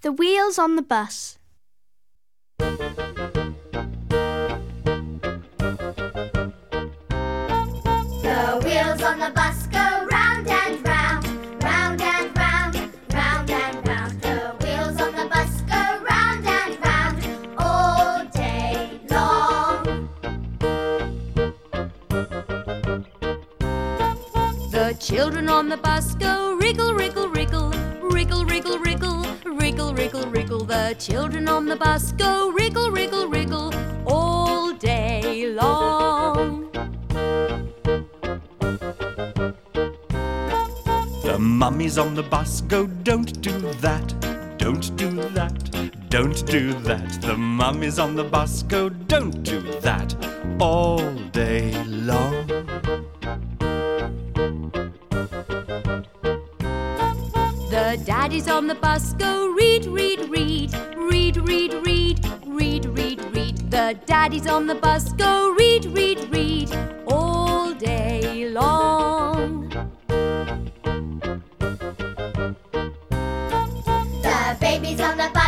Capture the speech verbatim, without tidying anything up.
The wheels on the bus. The wheels on the bus go round and round, round and round, round and round. The wheels on the bus go round and round all day long. The children on the bus go wriggle, wriggle, wriggle, wriggle, wriggle, wriggle, wriggle, wriggle, wriggle. The children on the bus go wriggle, wriggle, wriggle all day long. The mummies on the bus go, don't do that, don't do that, don't do that. The mummies on the bus go, don't do that all day long. The daddies on the bus go read, read, read, read, read, read, read, read, read. The daddies on the bus go read, read, read all day long. The babies on the bus